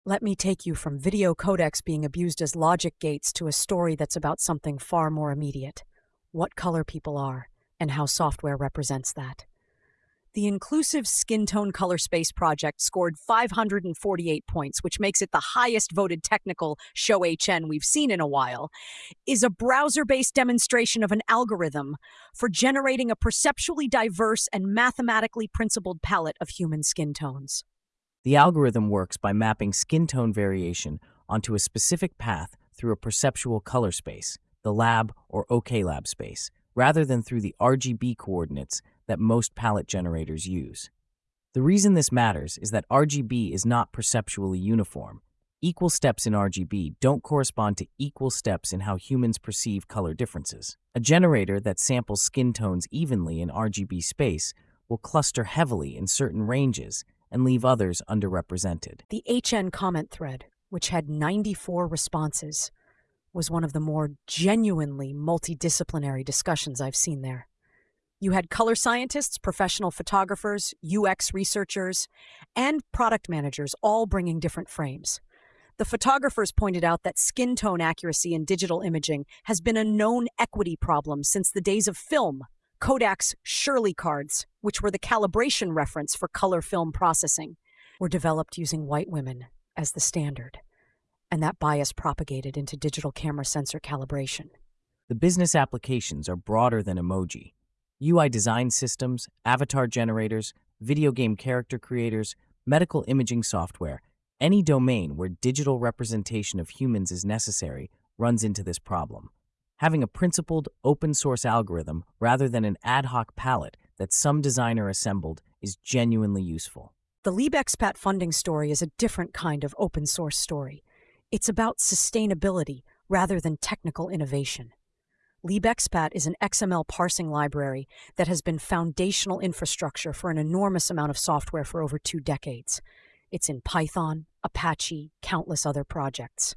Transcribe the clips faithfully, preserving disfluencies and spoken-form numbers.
Let me take you from video codecs being abused as logic gates to a story that's about something far more immediate: what color people are, and how software represents that. The Inclusive Skin Tone Color Space project scored five hundred forty-eight points, which makes it the highest voted technical show H N we've seen in a while, is a browser-based demonstration of an algorithm for generating a perceptually diverse and mathematically principled palette of human skin tones. The algorithm works by mapping skin tone variation onto a specific path through a perceptual color space, the lab or OKLab space, rather than through the R G B coordinates that most palette generators use. The reason this matters is that R G B is not perceptually uniform. Equal steps in R G B don't correspond to equal steps in how humans perceive color differences. A generator that samples skin tones evenly in R G B space will cluster heavily in certain ranges and leave others underrepresented. The H N comment thread, which had ninety-four responses, was one of the more genuinely multidisciplinary discussions I've seen there. You had color scientists, professional photographers, U X researchers, and product managers all bringing different frames. The photographers pointed out that skin tone accuracy in digital imaging has been a known equity problem since the days of film. Kodak's Shirley cards, which were the calibration reference for color film processing, were developed using white women as the standard, and that bias propagated into digital camera sensor calibration. The business applications are broader than emoji. U I design systems, avatar generators, video game character creators, medical imaging software, any domain where digital representation of humans is necessary runs into this problem. Having a principled, open-source algorithm rather than an ad hoc palette that some designer assembled is genuinely useful. The LeapExpat funding story is a different kind of open-source story. It's about sustainability rather than technical innovation. LeapExpat is an X M L parsing library that has been foundational infrastructure for an enormous amount of software for over two decades. It's in Python, Apache, countless other projects.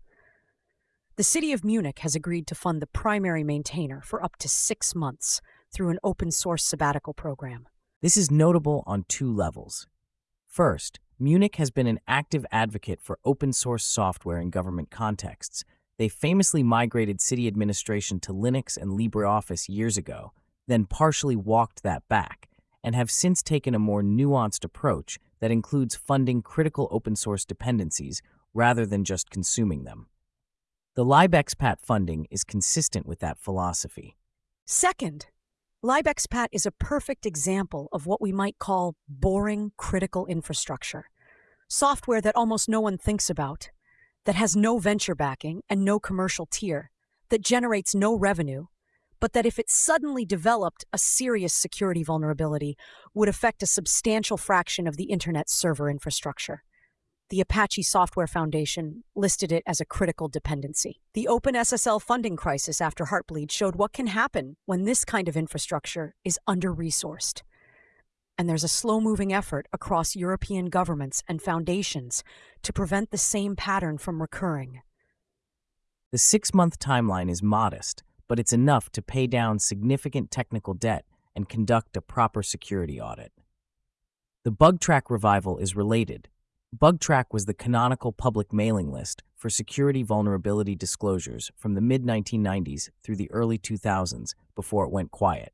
The city of Munich has agreed to fund the primary maintainer for up to six months through an open-source sabbatical program. This is notable on two levels. First, Munich has been an active advocate for open-source software in government contexts. They famously migrated city administration to Linux and LibreOffice years ago, then partially walked that back, and have since taken a more nuanced approach that includes funding critical open-source dependencies rather than just consuming them. The LibExpat funding is consistent with that philosophy. Second, LibExpat is a perfect example of what we might call boring critical infrastructure. Software that almost no one thinks about, that has no venture backing and no commercial tier, that generates no revenue, but that if it suddenly developed a serious security vulnerability, would affect a substantial fraction of the internet's server infrastructure. The Apache Software Foundation listed it as a critical dependency. The OpenSSL funding crisis after Heartbleed showed what can happen when this kind of infrastructure is under-resourced. And there's a slow-moving effort across European governments and foundations to prevent the same pattern from recurring. The six-month timeline is modest, but it's enough to pay down significant technical debt and conduct a proper security audit. The BugTrack revival is related. BugTrack was the canonical public mailing list for security vulnerability disclosures from the mid nineteen nineties through the early two thousands before it went quiet.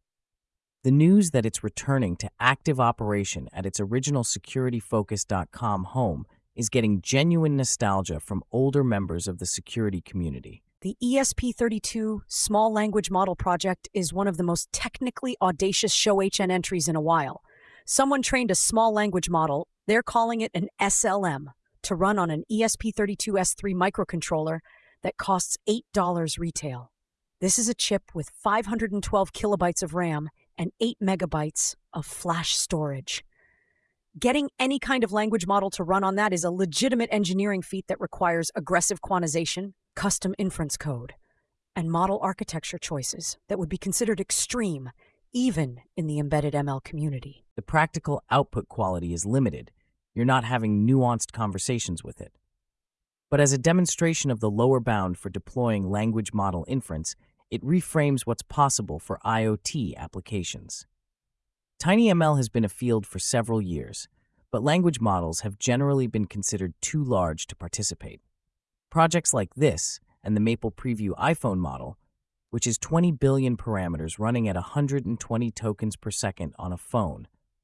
The news that it's returning to active operation at its original security focus dot com home is getting genuine nostalgia from older members of the security community. The E S P thirty-two Small Language Model Project is one of the most technically audacious show H N entries in a while. Someone trained a small language model, they're calling it an S L M, to run on an E S P thirty-two S three microcontroller that costs eight dollars retail. This is a chip with five hundred twelve kilobytes of RAM and eight megabytes of flash storage. Getting any kind of language model to run on that is a legitimate engineering feat that requires aggressive quantization, custom inference code, and model architecture choices that would be considered extreme, even in the embedded M L community. The practical output quality is limited. You're not having nuanced conversations with it. But as a demonstration of the lower bound for deploying language model inference, it reframes what's possible for I O T applications. TinyML has been a field for several years, but language models have generally been considered too large to participate. Projects like this and the Maple Preview iPhone model, which is twenty billion parameters running at one hundred twenty tokens per second on a phone,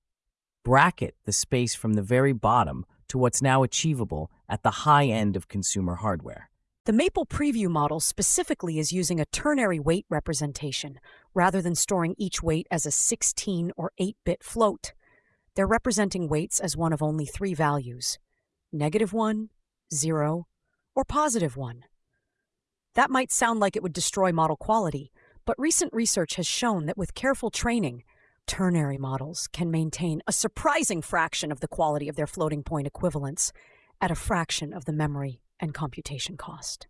bracket the space from the very bottom to what's now achievable at the high end of consumer hardware. The Maple Preview model specifically is using a ternary weight representation rather than storing each weight as a sixteen or eight bit float. They're representing weights as one of only three values: negative one, zero, or positive one. That might sound like it would destroy model quality, but recent research has shown that with careful training, ternary models can maintain a surprising fraction of the quality of their floating point equivalents at a fraction of the memory and computation cost.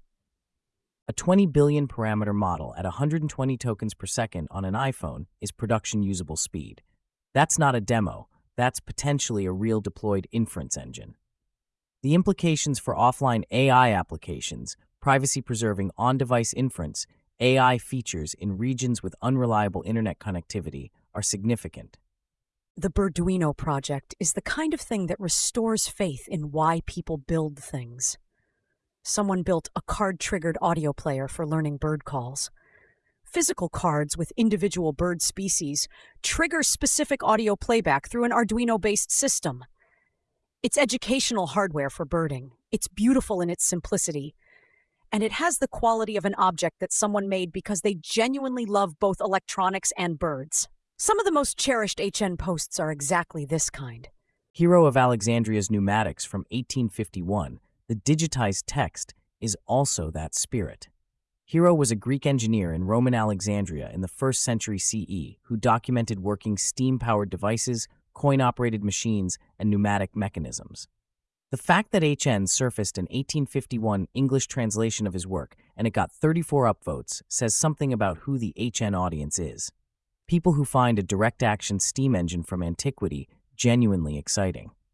A twenty billion parameter model at one hundred twenty tokens per second on an iPhone is production usable speed. That's not a demo, that's potentially a real deployed inference engine. The implications for offline A I applications, privacy-preserving on-device inference, A I features in regions with unreliable internet connectivity are significant. The Birduino project is the kind of thing that restores faith in why people build things. Someone built a card-triggered audio player for learning bird calls. Physical cards with individual bird species trigger specific audio playback through an Arduino-based system. It's educational hardware for birding. It's beautiful in its simplicity. And it has the quality of an object that someone made because they genuinely love both electronics and birds. Some of the most cherished H N posts are exactly this kind. Hero of Alexandria's Pneumatics from eighteen fifty-one, the digitized text is also that spirit. Hero was a Greek engineer in Roman Alexandria in the first century C E who documented working steam-powered devices, coin-operated machines, and pneumatic mechanisms. The fact that H N surfaced an eighteen fifty-one English translation of his work and it got thirty-four upvotes says something about who the H N audience is. People who find a direct-action steam engine from antiquity genuinely exciting.